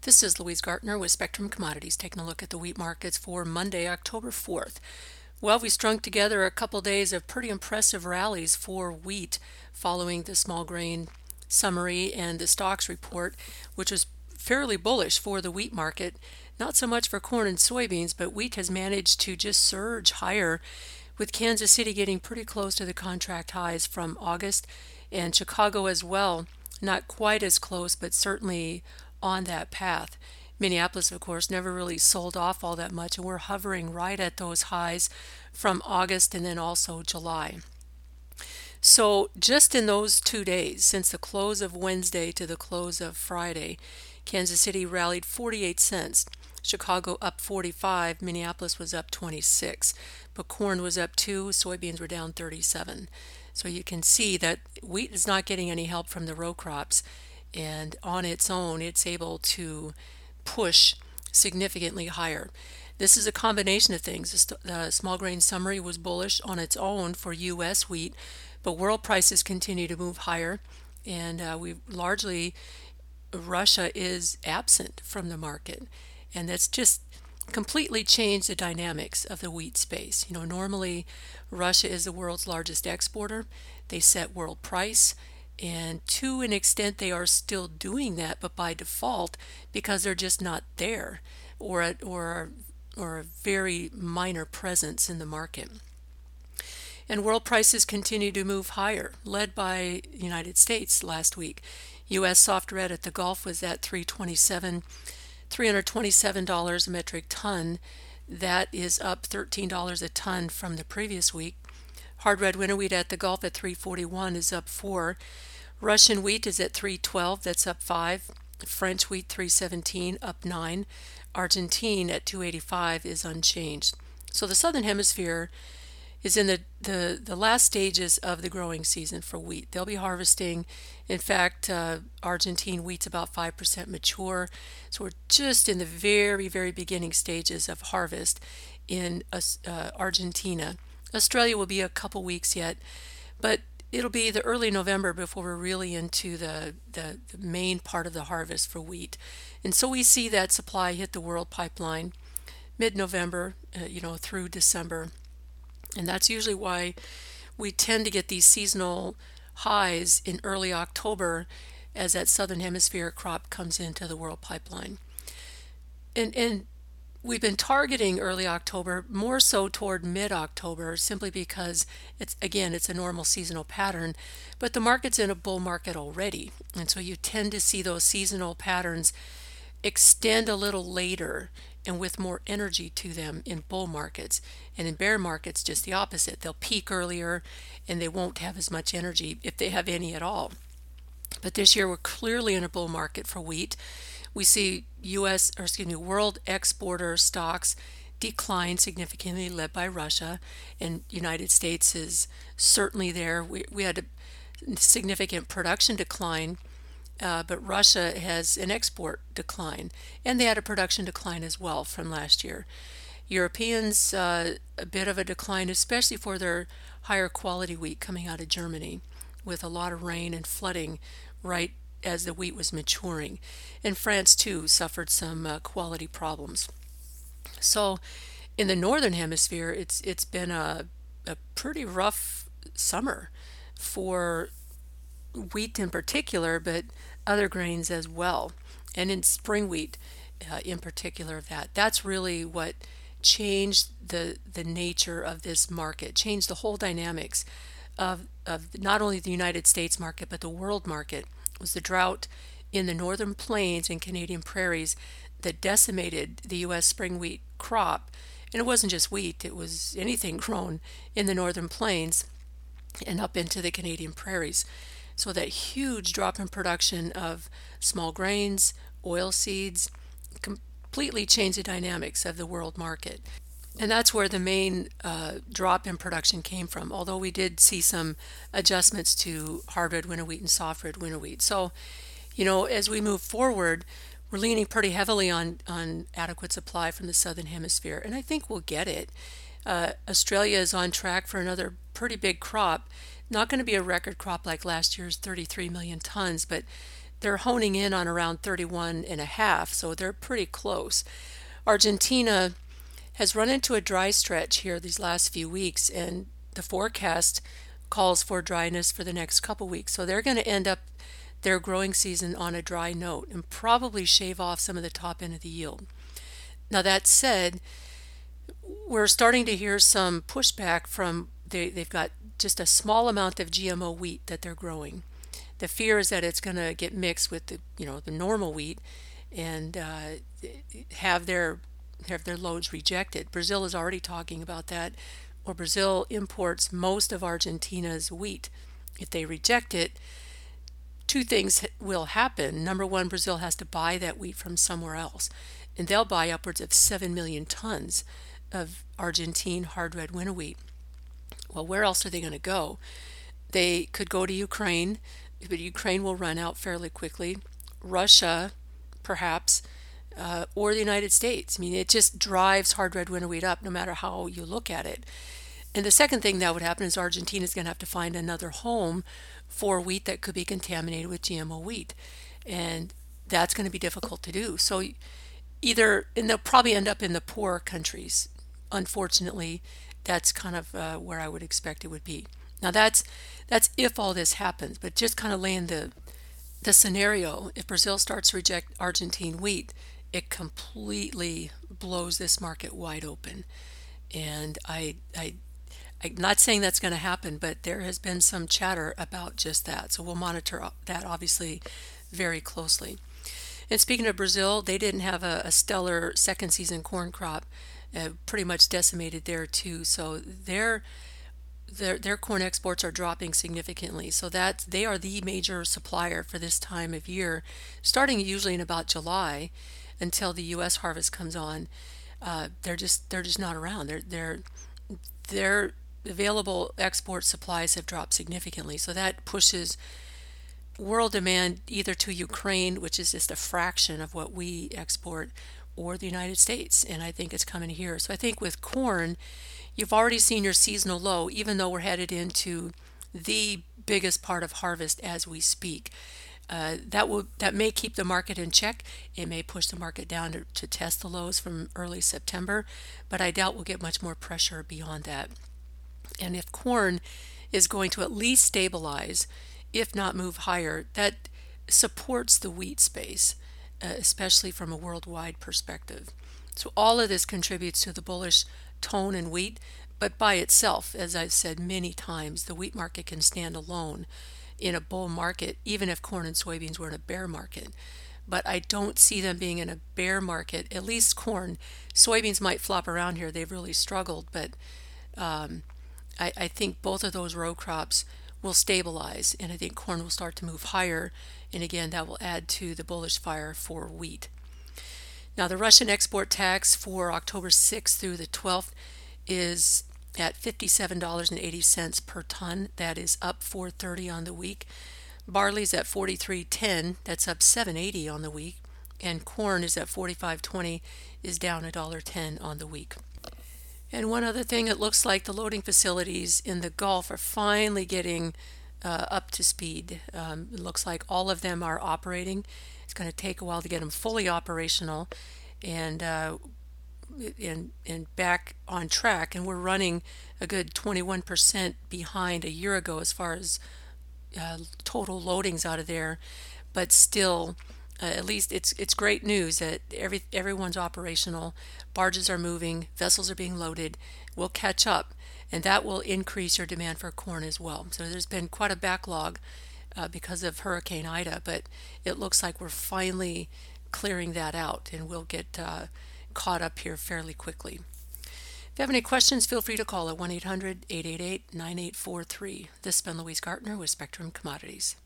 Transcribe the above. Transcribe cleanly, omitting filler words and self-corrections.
This is Louise Gartner with Spectrum Commodities taking a look at the wheat markets for Monday, October 4th. Well, we strung together a couple days of pretty impressive rallies for wheat following the small grain summary and the stocks report, which was fairly bullish for the wheat market. Not so much for corn and soybeans, but wheat has managed to just surge higher, with Kansas City getting pretty close to the contract highs from August, and Chicago as well. Not quite as close, but certainly on that path. Minneapolis, of course, never really sold off all that much, and we're hovering right at those highs from August and then also July. So, just in those 2 days, since the close of Wednesday to the close of Friday, Kansas City rallied 48 cents. Chicago up 45, Minneapolis was up 26, but corn was up 2, soybeans were down 37. So you can see that wheat is not getting any help from the row crops, and on its own, it's able to push significantly higher. This is a combination of things. The small grain summary was bullish on its own for U.S. wheat, but world prices continue to move higher, and Russia is absent from the market, and that's just completely changed the dynamics of the wheat space. Normally Russia is the world's largest exporter. They set world price, and to an extent they are still doing that, but by default because they're just not there, or a very minor presence in the market. And world prices continue to move higher, led by the United States last week. U.S. soft red at the Gulf was at $327 a metric ton. That is up $13 a ton from the previous week. Hard red winter wheat at the Gulf at 341 is up 4. Russian wheat is at 312, that's up 5. French wheat 317, up 9. Argentine at 285 is unchanged. So the southern hemisphere is in the last stages of the growing season for wheat. They'll be harvesting. In fact, Argentine wheat's about 5% mature. So we're just in the very, very beginning stages of harvest in Argentina. Australia will be a couple weeks yet, but it'll be the early November before we're really into the main part of the harvest for wheat. And so we see that supply hit the world pipeline mid-November, through December. And that's usually why we tend to get these seasonal highs in early October as that southern hemisphere crop comes into the world pipeline. And we've been targeting early October, more so toward mid-October, simply because it's a normal seasonal pattern, but the market's in a bull market already. And so you tend to see those seasonal patterns extend a little later and with more energy to them in bull markets. And in bear markets, just the opposite. They'll peak earlier and they won't have as much energy, if they have any at all. But this year we're clearly in a bull market for wheat. We see world exporter stocks decline significantly, led by Russia, and United States is certainly there. We had a significant production decline, but Russia has an export decline, and they had a production decline as well from last year. Europeans, a bit of a decline, especially for their higher quality wheat coming out of Germany, with a lot of rain and flooding right as the wheat was maturing. And France, too, suffered some quality problems. So in the northern hemisphere, it's been a pretty rough summer for wheat in particular, but other grains as well, and in spring wheat in particular. That's really what changed the nature of this market, changed the whole dynamics of not only the United States market but the world market. Was the drought in the northern plains and Canadian prairies that decimated the U.S. spring wheat crop. And it wasn't just wheat, it was anything grown in the northern plains and up into the Canadian prairies. So that huge drop in production of small grains, oil seeds, completely changed the dynamics of the world market. And that's where the main drop in production came from, although we did see some adjustments to hard red winter wheat and soft red winter wheat. So, as we move forward, we're leaning pretty heavily on adequate supply from the southern hemisphere, and I think we'll get it. Australia is on track for another pretty big crop. Not going to be a record crop like last year's 33 million tons, but they're honing in on around 31 and a half, so they're pretty close. Argentina has run into a dry stretch here these last few weeks, and the forecast calls for dryness for the next couple weeks. So they're going to end up their growing season on a dry note and probably shave off some of the top end of the yield. Now, that said, we're starting to hear some pushback from they've got just a small amount of GMO wheat that they're growing. The fear is that it's going to get mixed with the normal wheat and have their loads rejected. Brazil is already talking about that. Well, Brazil imports most of Argentina's wheat. If they reject it, two things will happen. Number one, Brazil has to buy that wheat from somewhere else, and they'll buy upwards of 7 million tons of Argentine hard red winter wheat. Well, where else are they going to go? They could go to Ukraine, but Ukraine will run out fairly quickly. Russia, perhaps, or the United States. I mean, it just drives hard red winter wheat up no matter how you look at it. And the second thing that would happen is Argentina is going to have to find another home for wheat that could be contaminated with GMO wheat. And that's going to be difficult to do. So and they'll probably end up in the poorer countries. Unfortunately, that's kind of where I would expect it would be. Now that's if all this happens, but just kind of laying the scenario, if Brazil starts to reject Argentine wheat, it completely blows this market wide open. And I'm not saying that's going to happen, but there has been some chatter about just that. So we'll monitor that obviously very closely. And speaking of Brazil, they didn't have a stellar second season corn crop, pretty much decimated there too. So their corn exports are dropping significantly. So that they are the major supplier for this time of year, starting usually in about July until the U.S. harvest comes on. They're just not around. Their available export supplies have dropped significantly. So that pushes world demand either to Ukraine, which is just a fraction of what we export, or the United States. And I think it's coming here. So I think with corn, you've already seen your seasonal low, even though we're headed into the biggest part of harvest as we speak. That may keep the market in check. It may push the market down to test the lows from early September, but I doubt we'll get much more pressure beyond that. And if corn is going to at least stabilize, if not move higher, that supports the wheat space, especially from a worldwide perspective. So all of this contributes to the bullish tone in wheat, but by itself, as I've said many times, the wheat market can stand alone in a bull market, even if corn and soybeans were in a bear market. But I don't see them being in a bear market, at least corn. Soybeans might flop around here. They've really struggled, but I think both of those row crops will stabilize, and I think corn will start to move higher, and again, that will add to the bullish fire for wheat. Now, the Russian export tax for October 6th through the 12th is at $57.80 per ton. That is up $4.30 on the week. Barley's at $43.10. That's up $7.80 on the week. And corn is at $45.20, is down $1.10 on the week. And one other thing, it looks like the loading facilities in the Gulf are finally getting up to speed. It looks like all of them are operating. It's going to take a while to get them fully operational and back on track. And we're running a good 21% behind a year ago as far as total loadings out of there. But still, at least it's great news that everyone's operational. Barges are moving, vessels are being loaded. We'll catch up, and that will increase your demand for corn as well. So there's been quite a backlog because of Hurricane Ida, but it looks like we're finally clearing that out, and we'll get caught up here fairly quickly. If you have any questions, feel free to call at 1-800-888-9843. This has been Louise Gartner with Spectrum Commodities.